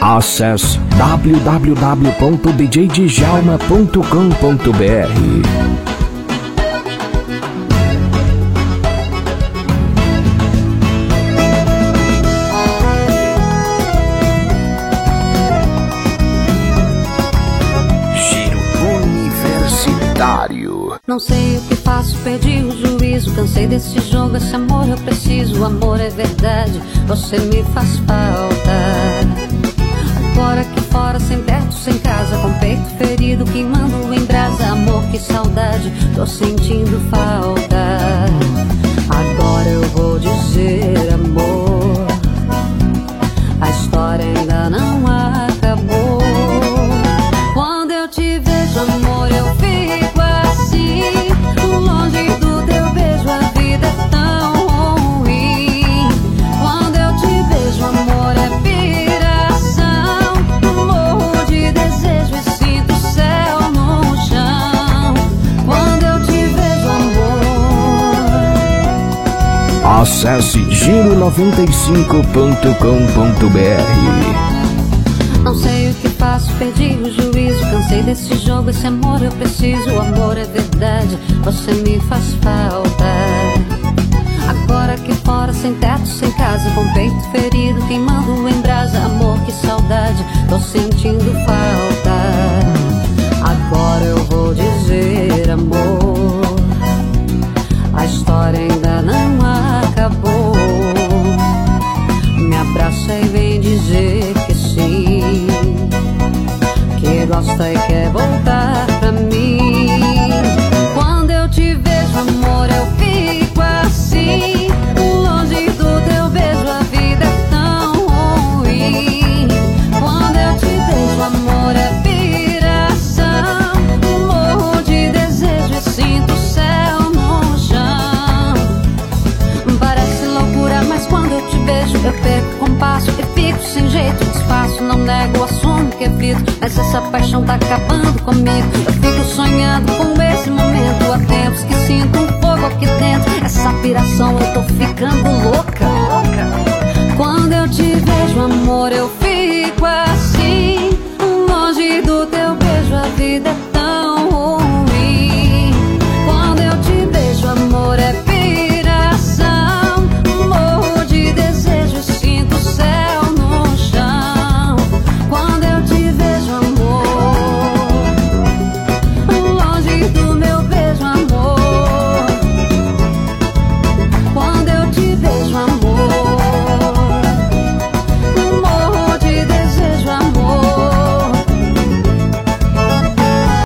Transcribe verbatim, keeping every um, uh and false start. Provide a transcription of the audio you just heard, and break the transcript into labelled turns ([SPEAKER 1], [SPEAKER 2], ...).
[SPEAKER 1] Acesse w w w ponto d j djalma ponto com ponto b r.
[SPEAKER 2] Não sei o que faço, perdi o juízo. Cansei desse jogo, esse amor eu preciso. O amor é verdade, você me faz falta. Agora aqui fora, sem teto, sem casa, com peito ferido, queimando em brasa. Amor, que saudade, tô sentindo falta. Agora eu vou dizer, amor, a história ainda não acabou. Quando eu te vejo, amor, eu fico assim, longe do teu beijo, a vida é tão ruim. Quando eu te vejo, amor, é piração. Morro de desejo e sinto o céu no chão. Quando eu te vejo, amor.
[SPEAKER 1] Acesse giro noventa e cinco ponto com ponto b r.
[SPEAKER 2] Não sei o que faço, perdi o juízo. Cansei desse jogo, esse amor eu preciso. O amor é verdade, você me faz falta. Agora aqui fora, sem teto, sem casa, com peito ferido, queimando em brasa. Amor, que saudade, tô sentindo falta. Agora eu vou dizer, amor, a história ainda não acabou. Me abraça e vem dizer que sim, que gosta e quer voltar pra mim. Quando eu te vejo, amor, eu fico assim, longe do teu beijo, a vida é tão ruim. Quando eu te vejo, amor, é piração. Morro de desejo e sinto o céu no chão. Parece loucura, mas quando eu te vejo, eu perco o compasso e fico sem jeito, despaço. Não nego, assumo que evito, mas essa paixão tá acabando comigo. Eu fico sonhando com esse momento. Há tempos que sinto um fogo aqui dentro. Essa piração, eu tô ficando louco.